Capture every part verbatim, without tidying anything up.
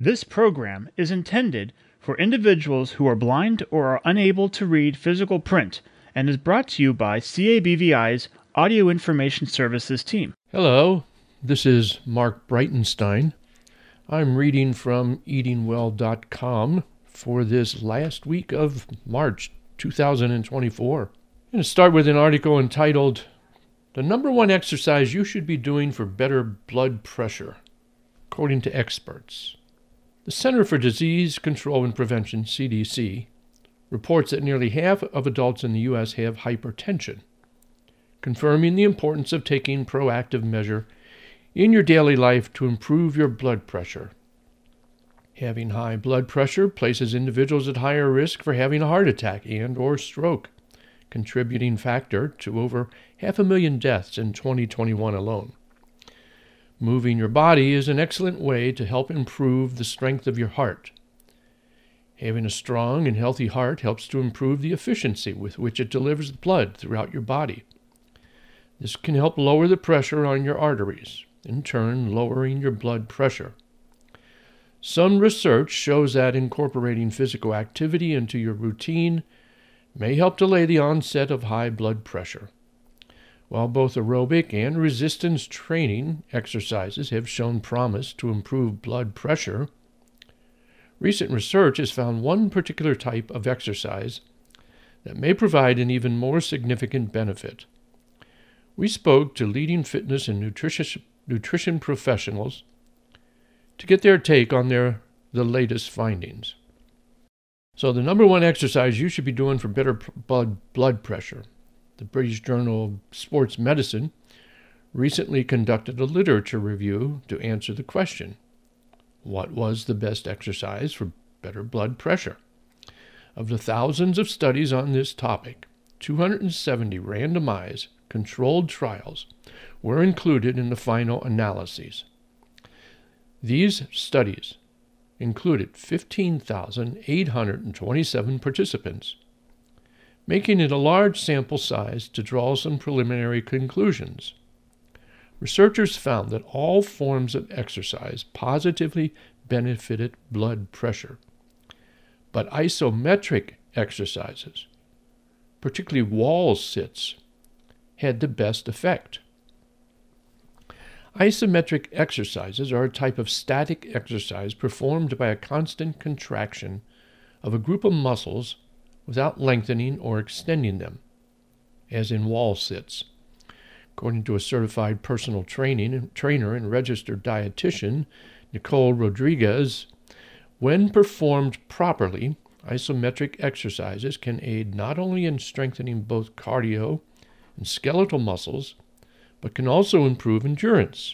This program is intended for individuals who are blind or are unable to read physical print and is brought to you by C A B V I's Audio Information Services team. Hello, this is Mark Breitenstein. I'm reading from eating well dot com for this last week of March two thousand twenty-four. I'm going to start with an article entitled, "The Number One Exercise You Should Be Doing for Better Blood Pressure, According to Experts." The Center for Disease Control and Prevention, C D C, reports that nearly half of adults in the U S have hypertension, confirming the importance of taking proactive measure in your daily life to improve your blood pressure. Having high blood pressure places individuals at higher risk for having a heart attack and or stroke, contributing factor to over half a million deaths in twenty twenty-one alone. Moving your body is an excellent way to help improve the strength of your heart. Having a strong and healthy heart helps to improve the efficiency with which it delivers blood throughout your body. This can help lower the pressure on your arteries, in turn lowering your blood pressure. Some research shows that incorporating physical activity into your routine may help delay the onset of high blood pressure. While both aerobic and resistance training exercises have shown promise to improve blood pressure, recent research has found one particular type of exercise that may provide an even more significant benefit. We spoke to leading fitness and nutrition, nutrition professionals to get their take on their the latest findings. So the number one exercise you should be doing for better blood, blood pressure. The British Journal of Sports Medicine recently conducted a literature review to answer the question, what was the best exercise for better blood pressure? Of the thousands of studies on this topic, two hundred seventy randomized, controlled trials were included in the final analyses. These studies included fifteen thousand eight hundred twenty-seven participants, making it a large sample size to draw some preliminary conclusions. Researchers found that all forms of exercise positively benefited blood pressure, but isometric exercises, particularly wall sits, had the best effect. Isometric exercises are a type of static exercise performed by a constant contraction of a group of muscles without lengthening or extending them, as in wall sits. According to a certified personal training, trainer and registered dietitian, Nicole Rodriguez, when performed properly, isometric exercises can aid not only in strengthening both cardio and skeletal muscles, but can also improve endurance.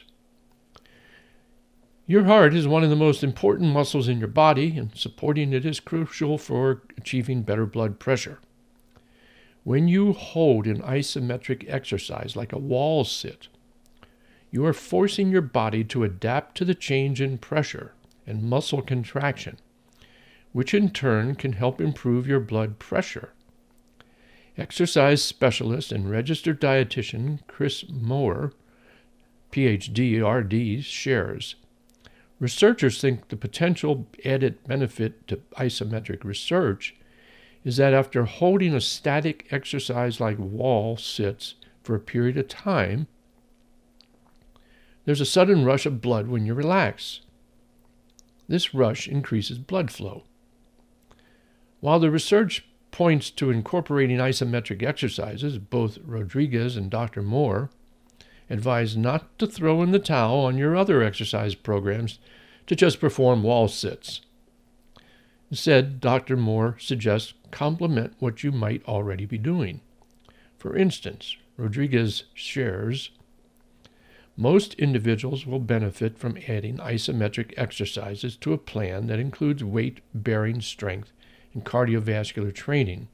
Your heart is one of the most important muscles in your body, and supporting it is crucial for achieving better blood pressure. When you hold an isometric exercise like a wall sit, you are forcing your body to adapt to the change in pressure and muscle contraction, which in turn can help improve your blood pressure. Exercise specialist and registered dietitian Chris Moore, P H D, R D, shares, researchers think the potential added benefit to isometric research is that after holding a static exercise like wall sits for a period of time, there's a sudden rush of blood when you relax. This rush increases blood flow. While the research points to incorporating isometric exercises, both Rodriguez and Doctor Moore advise not to throw in the towel on your other exercise programs to just perform wall sits. Instead, Doctor Moore suggests complement what you might already be doing. For instance, Rodriguez shares, most individuals will benefit from adding isometric exercises to a plan that includes weight-bearing strength and cardiovascular training.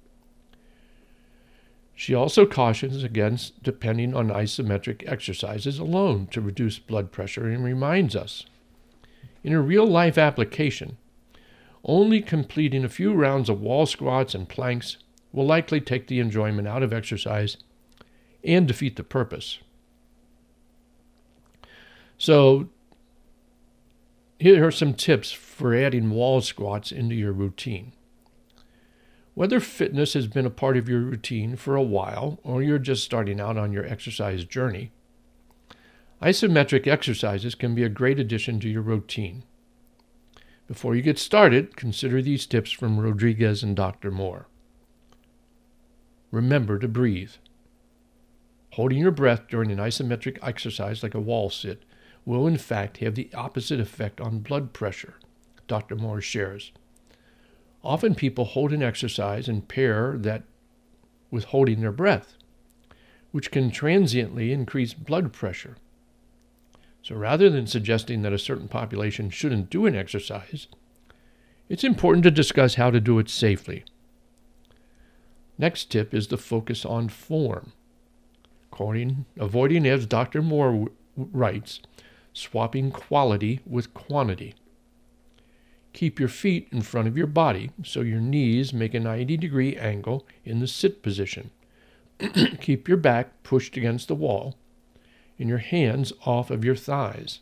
She also cautions against depending on isometric exercises alone to reduce blood pressure and reminds us, in a real-life application, only completing a few rounds of wall squats and planks will likely take the enjoyment out of exercise and defeat the purpose. So, here are some tips for adding wall squats into your routine. Whether fitness has been a part of your routine for a while or you're just starting out on your exercise journey, isometric exercises can be a great addition to your routine. Before you get started, consider these tips from Rodriguez and Doctor Moore. Remember to breathe. Holding your breath during an isometric exercise like a wall sit will in fact have the opposite effect on blood pressure, Doctor Moore shares. Often people hold an exercise and pair that with holding their breath, which can transiently increase blood pressure. So rather than suggesting that a certain population shouldn't do an exercise, it's important to discuss how to do it safely. Next tip is to focus on form. According, avoiding, as Doctor Moore w- writes, swapping quality with quantity. Keep your feet in front of your body so your knees make a ninety degree angle in the sit position. Keep your back pushed against the wall and your hands off of your thighs.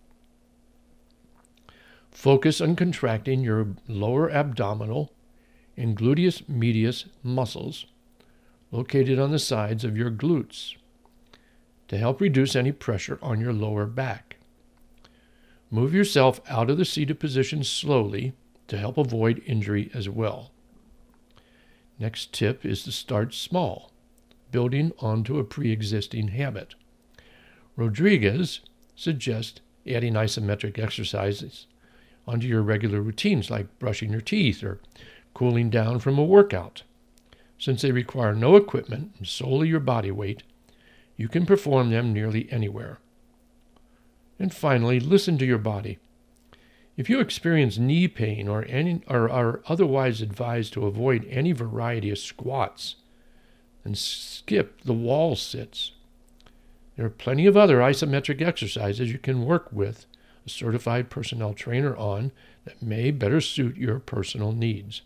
Focus on contracting your lower abdominal and gluteus medius muscles located on the sides of your glutes to help reduce any pressure on your lower back. Move yourself out of the seated position slowly to help avoid injury as well. Next tip is to start small, building onto a pre-existing habit. Rodriguez suggests adding isometric exercises onto your regular routines like brushing your teeth or cooling down from a workout. Since they require no equipment and solely your body weight, you can perform them nearly anywhere. And finally, listen to your body. If you experience knee pain or, any, or are otherwise advised to avoid any variety of squats, then skip the wall sits. There are plenty of other isometric exercises you can work with a certified personnel trainer on that may better suit your personal needs.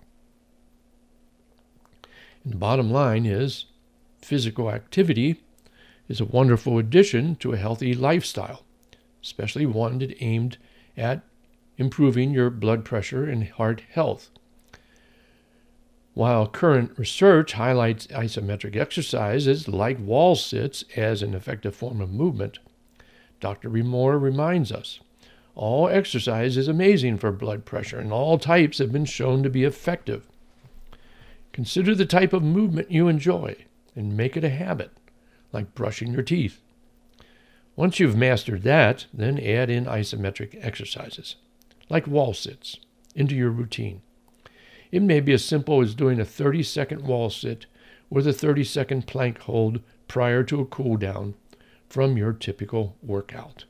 And the bottom line is, physical activity is a wonderful addition to a healthy lifestyle, especially one that aimed at improving your blood pressure and heart health. While current research highlights isometric exercises like wall sits as an effective form of movement, Doctor Moore reminds us, all exercise is amazing for blood pressure and all types have been shown to be effective. Consider the type of movement you enjoy and make it a habit, like brushing your teeth. Once you've mastered that, then add in isometric exercises, like wall sits, into your routine. It may be as simple as doing a thirty-second wall sit with a thirty-second plank hold prior to a cool down from your typical workout.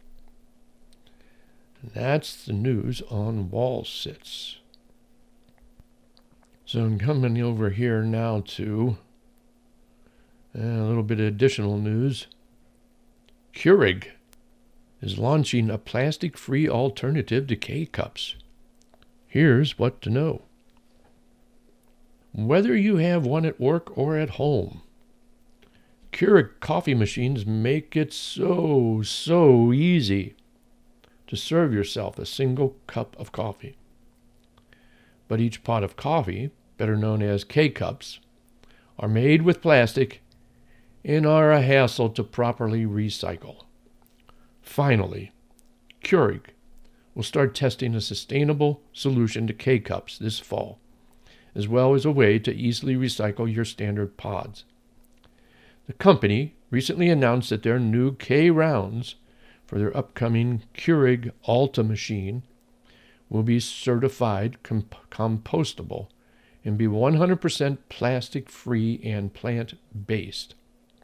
And that's the news on wall sits. So I'm coming over here now to a little bit of additional news. Keurig is launching a plastic-free alternative to K-Cups. Here's what to know. Whether you have one at work or at home, Keurig coffee machines make it so, so easy to serve yourself a single cup of coffee. But each pot of coffee, better known as K-Cups, are made with plastic and are a hassle to properly recycle. Finally, Keurig will start testing a sustainable solution to K-Cups this fall, as well as a way to easily recycle your standard pods. The company recently announced that their new K-Rounds for their upcoming Keurig Alta machine will be certified comp- compostable and be one hundred percent plastic-free and plant-based.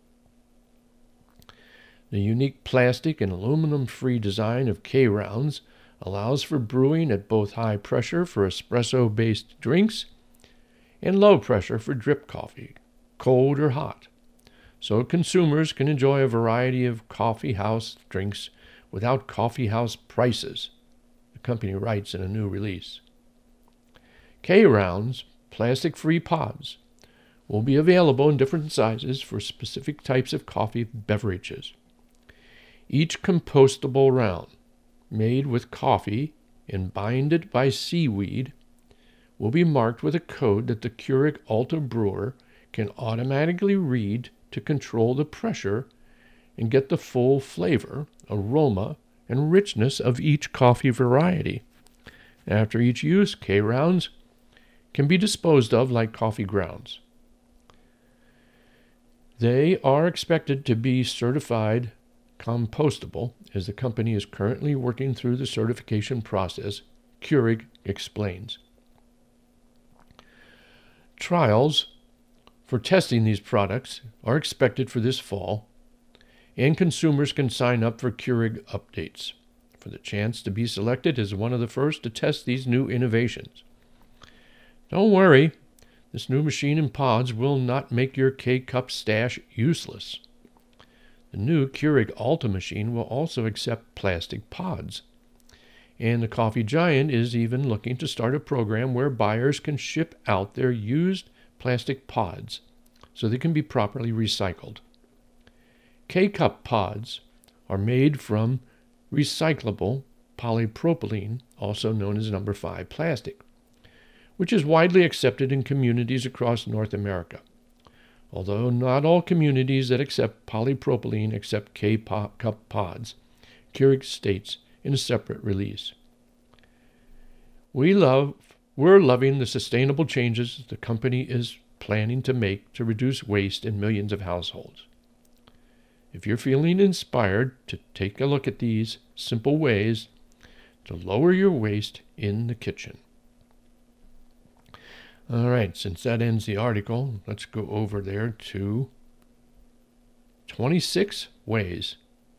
The unique plastic and aluminum-free design of K-Rounds allows for brewing at both high pressure for espresso-based drinks and low pressure for drip coffee, cold or hot, so consumers can enjoy a variety of coffee house drinks without coffee house prices, the company writes in a new release. K-Rounds plastic-free pods will be available in different sizes for specific types of coffee beverages. Each compostable round made with coffee and binded by seaweed will be marked with a code that the Keurig Alta brewer can automatically read to control the pressure and get the full flavor, aroma, and richness of each coffee variety. After each use, K-rounds can be disposed of like coffee grounds. They are expected to be certified compostable, as the company is currently working through the certification process, Keurig explains. Trials for testing these products are expected for this fall, and consumers can sign up for Keurig updates for the chance to be selected as one of the first to test these new innovations. Don't worry, this new machine in pods will not make your K-Cup stash useless. The new Keurig Alta machine will also accept plastic pods. And the Coffee Giant is even looking to start a program where buyers can ship out their used plastic pods so they can be properly recycled. K-Cup pods are made from recyclable polypropylene, also known as number five plastic, which is widely accepted in communities across North America. Although not all communities that accept polypropylene accept K-Cup pods, Keurig states in a separate release. We love, we're loving the sustainable changes the company is planning to make to reduce waste in millions of households. If you're feeling inspired to take a look at these simple ways to lower your waste in the kitchen. All right, since that ends the article, let's go over there to twenty-six ways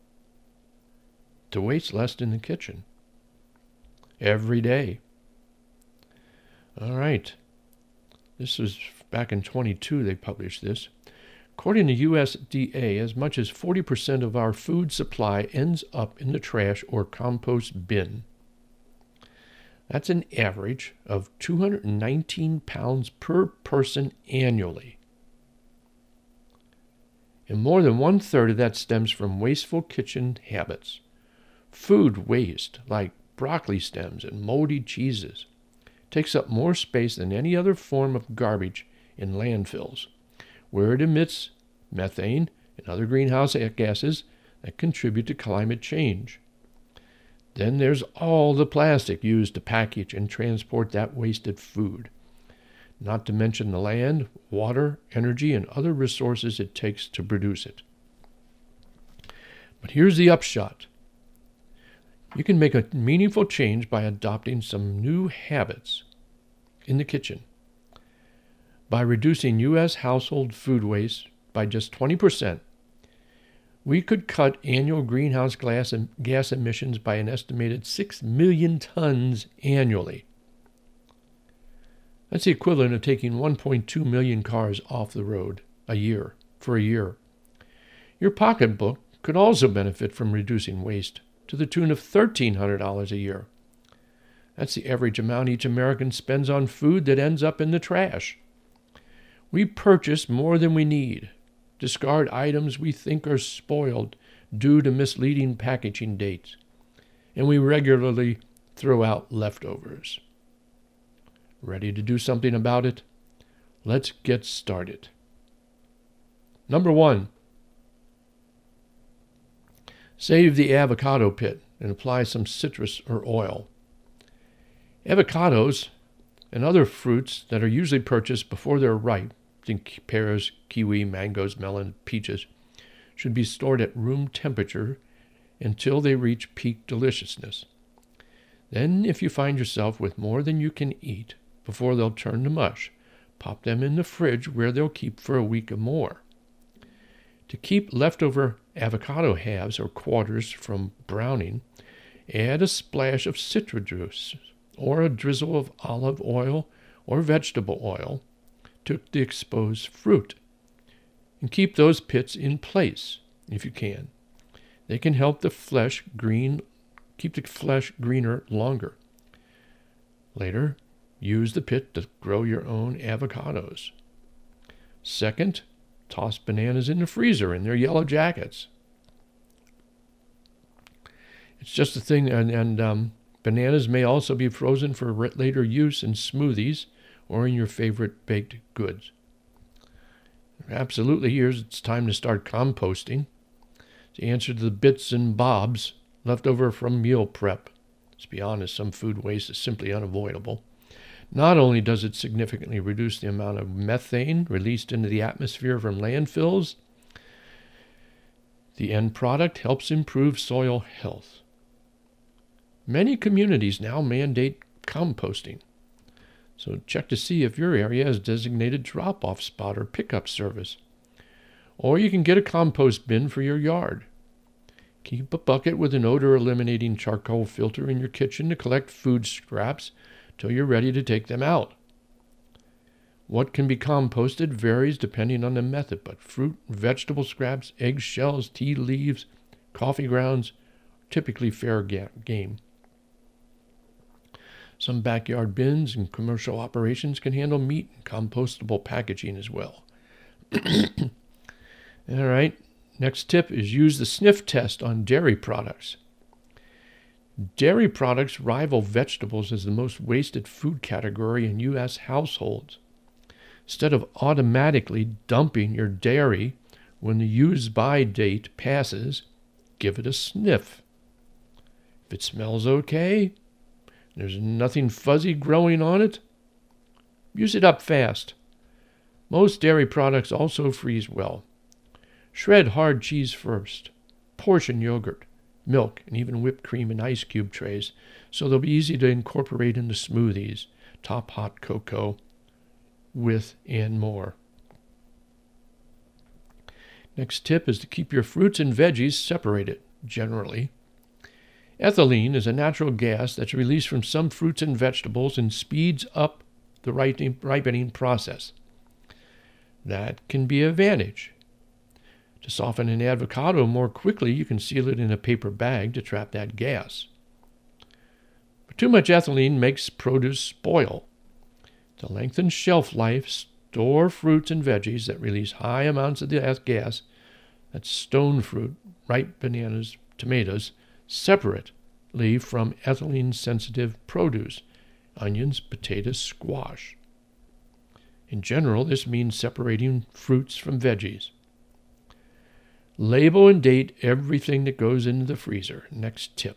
to waste less in the kitchen every day. All right, this was back in twenty-two they published this. According to U S D A, as much as forty percent of our food supply ends up in the trash or compost bin. That's an average of two hundred nineteen pounds per person annually. And more than one-third of that stems from wasteful kitchen habits. Food waste, like broccoli stems and moldy cheeses, takes up more space than any other form of garbage in landfills, where it emits methane and other greenhouse gases that contribute to climate change. Then there's all the plastic used to package and transport that wasted food, not to mention the land, water, energy, and other resources it takes to produce it. But here's the upshot. You can make a meaningful change by adopting some new habits in the kitchen. By reducing U S household food waste by just twenty percent, we could cut annual greenhouse gas emissions by an estimated six million tons annually. That's the equivalent of taking one point two million cars off the road a year for a year. Your pocketbook could also benefit from reducing waste to the tune of thirteen hundred dollars a year. That's the average amount each American spends on food that ends up in the trash. We purchase more than we need, discard items we think are spoiled due to misleading packaging dates, and we regularly throw out leftovers. Ready to do something about it? Let's get started. Number one, save the avocado pit and apply some citrus or oil. Avocados and other fruits that are usually purchased before they're ripe, think pears, kiwi, mangoes, melon, peaches, should be stored at room temperature until they reach peak deliciousness. Then, if you find yourself with more than you can eat before they'll turn to mush, pop them in the fridge where they'll keep for a week or more. To keep leftover avocado halves or quarters from browning, add a splash of citrus juice or a drizzle of olive oil or vegetable oil to the exposed fruit, and keep those pits in place if you can. They can help the flesh green, keep the flesh greener longer. Later, use the pit to grow your own avocados. Second, toss bananas in the freezer in their yellow jackets. It's just a thing, and, and um, bananas may also be frozen for later use in smoothies or in your favorite baked goods. Absolutely, here's it's time to start composting. The answer to the bits and bobs left over from meal prep. Let's be honest, some food waste is simply unavoidable. Not only does it significantly reduce the amount of methane released into the atmosphere from landfills, the end product helps improve soil health. Many communities now mandate composting. So check to see if your area has designated drop-off spot or pickup service. Or you can get a compost bin for your yard. Keep a bucket with an odor-eliminating charcoal filter in your kitchen to collect food scraps till you're ready to take them out. What can be composted varies depending on the method, but fruit, vegetable scraps, egg shells, tea leaves, coffee grounds are typically fair ga- game. Some backyard bins and commercial operations can handle meat and compostable packaging as well. All right, next tip is use the sniff test on dairy products. Dairy products rival vegetables as the most wasted food category in U S households. Instead of automatically dumping your dairy when the use-by date passes, give it a sniff. If it smells okay, there's nothing fuzzy growing on it, use it up fast. Most dairy products also freeze well. Shred hard cheese first. Portion yogurt, milk, and even whipped cream in ice cube trays so they'll be easy to incorporate into smoothies, top hot cocoa, with and more. Next tip is to keep your fruits and veggies separated, generally. Ethylene is a natural gas that's released from some fruits and vegetables and speeds up the ripening process. That can be an advantage. To soften an avocado more quickly, you can seal it in a paper bag to trap that gas. But too much ethylene makes produce spoil. To lengthen shelf life, store fruits and veggies that release high amounts of the gas, that's stone fruit, ripe bananas, tomatoes, separately from ethylene-sensitive produce, onions, potatoes, squash. In general, this means separating fruits from veggies. Label and date everything that goes into the freezer. Next tip.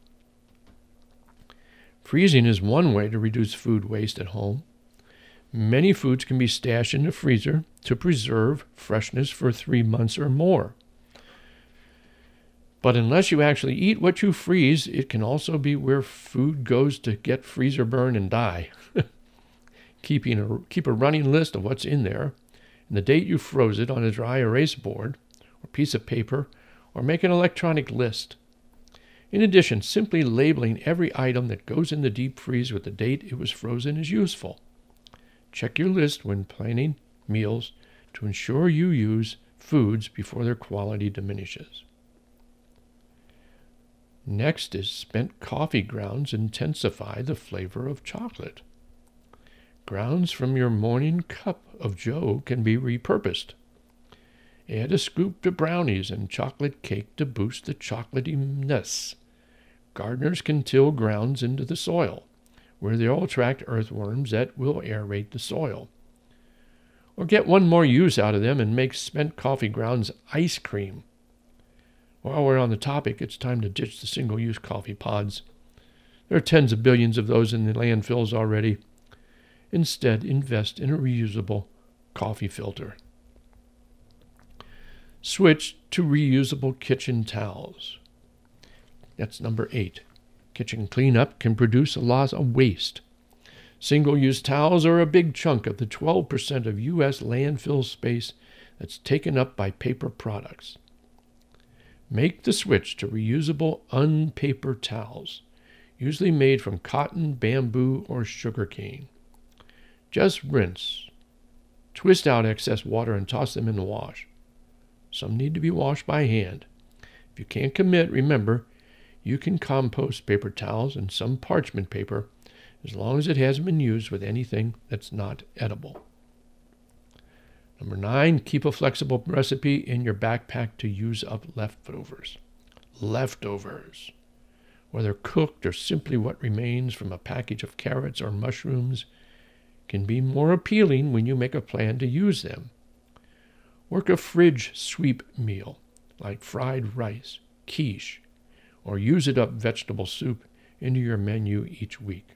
Freezing is one way to reduce food waste at home. Many foods can be stashed in the freezer to preserve freshness for three months or more. But unless you actually eat what you freeze, it can also be where food goes to get freezer burn and die. Keeping a, keep a running list of what's in there and the date you froze it on a dry erase board or piece of paper, or make an electronic list. In addition, simply labeling every item that goes in the deep freeze with the date it was frozen is useful. Check your list when planning meals to ensure you use foods before their quality diminishes. Next is spent coffee grounds intensify the flavor of chocolate. Grounds from your morning cup of joe can be repurposed. Add a scoop to brownies and chocolate cake to boost the chocolatiness. Gardeners can till grounds into the soil, where they'll attract earthworms that will aerate the soil. Or get one more use out of them and make spent coffee grounds ice cream. While we're on the topic, it's time to ditch the single-use coffee pods. There are tens of billions of those in the landfills already. Instead, invest in a reusable coffee filter. Switch to reusable kitchen towels. That's number eight. Kitchen cleanup can produce a lot of waste. Single-use towels are a big chunk of the twelve percent of U S landfill space that's taken up by paper products. Make the switch to reusable unpaper towels, usually made from cotton, bamboo, or sugarcane. Just rinse. Twist out excess water and toss them in the wash. Some need to be washed by hand. If you can't commit, remember, you can compost paper towels and some parchment paper as long as it hasn't been used with anything that's not edible. Number nine, keep a flexible recipe in your backpack to use up leftovers. Leftovers. whether cooked or simply what remains from a package of carrots or mushrooms, can be more appealing when you make a plan to use them. Work a fridge sweep meal, like fried rice, quiche, or use-it-up vegetable soup into your menu each week.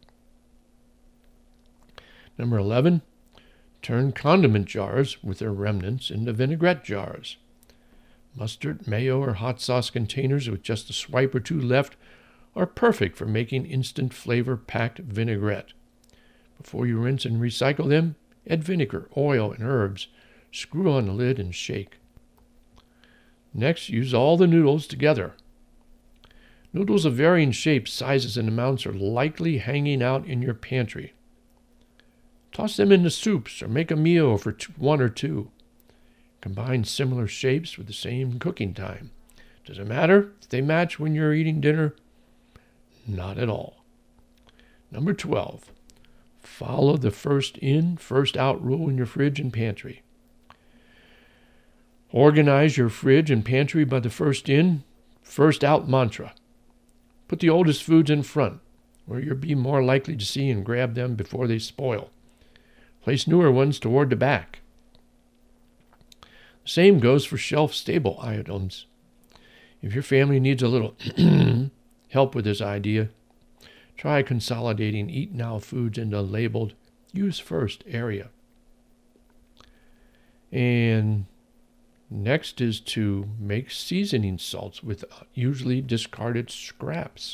Number eleven, turn condiment jars with their remnants into vinaigrette jars. Mustard, mayo, or hot sauce containers with just a swipe or two left are perfect for making instant flavor-packed vinaigrette. Before you rinse and recycle them, add vinegar, oil, and herbs. Screw on the lid and shake. Next, use all the noodles together. Noodles of varying shapes, sizes, and amounts are likely hanging out in your pantry. Toss them into soups or make a meal for one or two. Combine similar shapes with the same cooking time. Does it matter if they match when you're eating dinner? Not at all. Number twelve. Follow the first in, first out rule in your fridge and pantry. Organize your fridge and pantry by the first in, first out mantra. Put the oldest foods in front, where you'll be more likely to see and grab them before they spoil. Place newer ones toward the back. The same goes for shelf-stable items. If your family needs a little help with this idea, try consolidating Eat Now foods into a labeled Use First area. And next is to make seasoning salts with usually discarded scraps.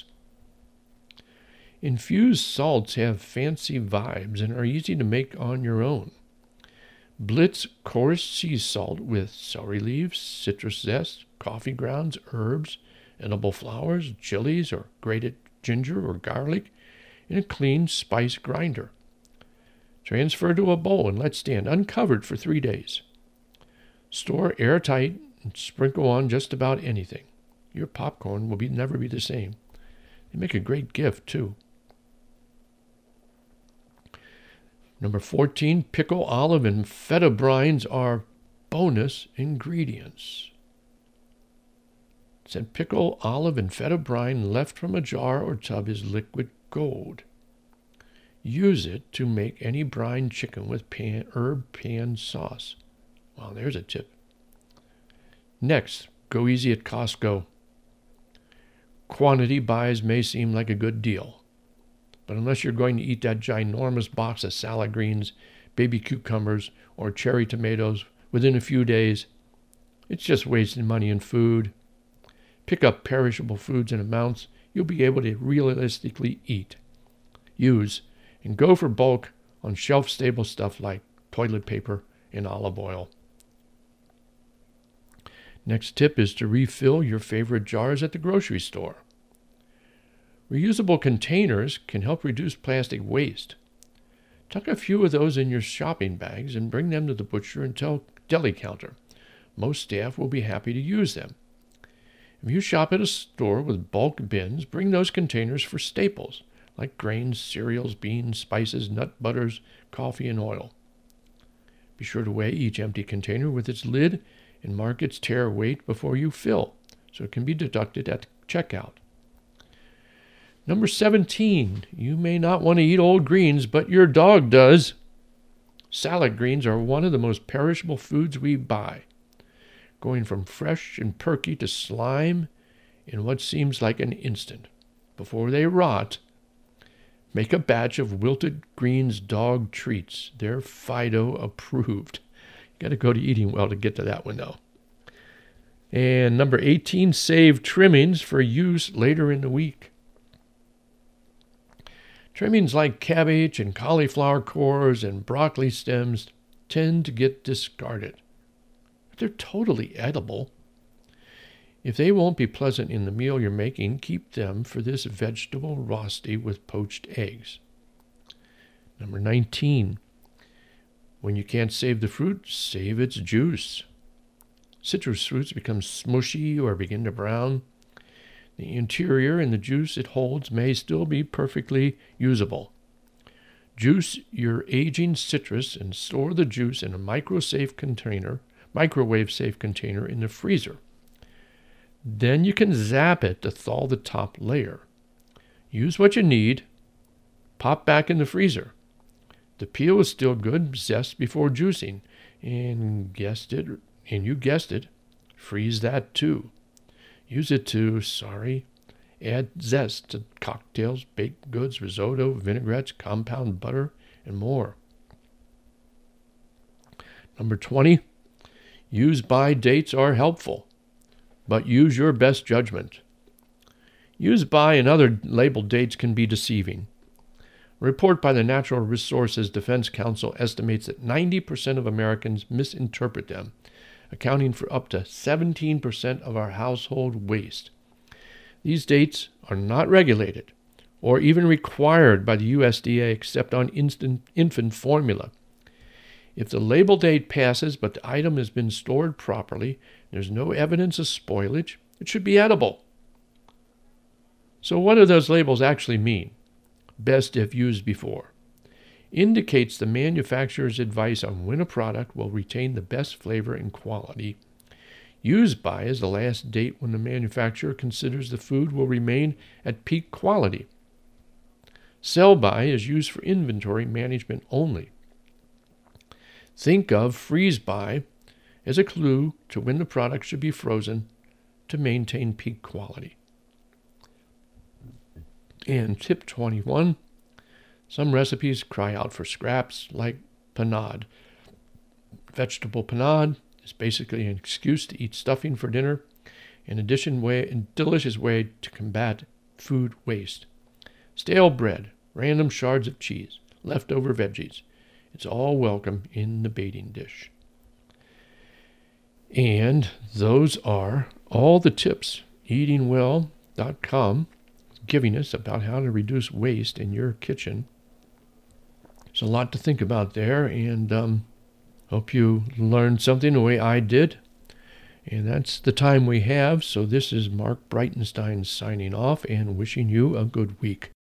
Infused salts have fancy vibes and are easy to make on your own. Blitz coarse sea salt with celery leaves, citrus zest, coffee grounds, herbs, edible flowers, chilies, or grated ginger or garlic in a clean spice grinder. Transfer to a bowl and let stand uncovered for three days. Store airtight and sprinkle on just about anything. Your popcorn will be, never be the same. They make a great gift, too. Number fourteen, pickle, olive, and feta brines are bonus ingredients. It said pickle, olive, and feta brine left from a jar or tub is liquid gold. Use it to make any brine chicken with pan, herb pan sauce. Well, there's a tip. Next, go easy at Costco. Quantity buys may seem like a good deal, but unless you're going to eat that ginormous box of salad greens, baby cucumbers, or cherry tomatoes within a few days, it's just wasting money and food. Pick up perishable foods in amounts you'll be able to realistically eat, use, and go for bulk on shelf-stable stuff like toilet paper and olive oil. Next tip is to refill your favorite jars at the grocery store. Reusable containers can help reduce plastic waste. Tuck a few of those in your shopping bags and bring them to the butcher and tel- deli counter. Most staff will be happy to use them. If you shop at a store with bulk bins, bring those containers for staples, like grains, cereals, beans, spices, nut butters, coffee, and oil. Be sure to weigh each empty container with its lid and mark its tare weight before you fill, so it can be deducted at checkout. Number seventeen, you may not want to eat old greens, but your dog does. Salad greens are one of the most perishable foods we buy, going from fresh and perky to slime in what seems like an instant. Before they rot, make a batch of wilted greens dog treats. They're Fido approved. You got to go to Eating Well to get to that one, though. And number eighteen, save trimmings for use later in the week. Trimmings like cabbage and cauliflower cores and broccoli stems tend to get discarded. But they're totally edible. If they won't be pleasant in the meal you're making, keep them for this vegetable rosti with poached eggs. Number nineteen, when you can't save the fruit, save its juice. Citrus fruits become smushy or begin to brown. The interior and the juice it holds may still be perfectly usable. Juice your aging citrus and store the juice in a micro-safe container, microwave-safe container in the freezer. Then you can zap it to thaw the top layer. Use what you need. Pop back in the freezer. The peel is still good zest before juicing. And guessed it, and you guessed it, freeze that too. Use it to, sorry, add zest to cocktails, baked goods, risotto, vinaigrettes, compound butter, and more. Number twenty, use-by dates are helpful, but use your best judgment. Use-by and other labeled dates can be deceiving. A report by the Natural Resources Defense Council estimates that ninety percent of Americans misinterpret them, accounting for up to seventeen percent of our household waste. These dates are not regulated or even required by the U S D A except on instant infant formula. If the label date passes but the item has been stored properly, there's no evidence of spoilage, it should be edible. So what do those labels actually mean? Best if used before. Indicates the manufacturer's advice on when a product will retain the best flavor and quality. Used by is the last date when the manufacturer considers the food will remain at peak quality. Sell by is used for inventory management only. Think of freeze by as a clue to when the product should be frozen to maintain peak quality. And tip twenty-one, some recipes cry out for scraps like panade. Vegetable panade is basically an excuse to eat stuffing for dinner, in addition way, a delicious way to combat food waste. Stale bread, random shards of cheese, leftover veggies. It's all welcome in the baiting dish. And those are all the tips eating well dot com giving us about how to reduce waste in your kitchen. There's a lot to think about there, and um, hope you learned something the way I did. And that's the time we have, so this is Mark Breitenstein signing off and wishing you a good week.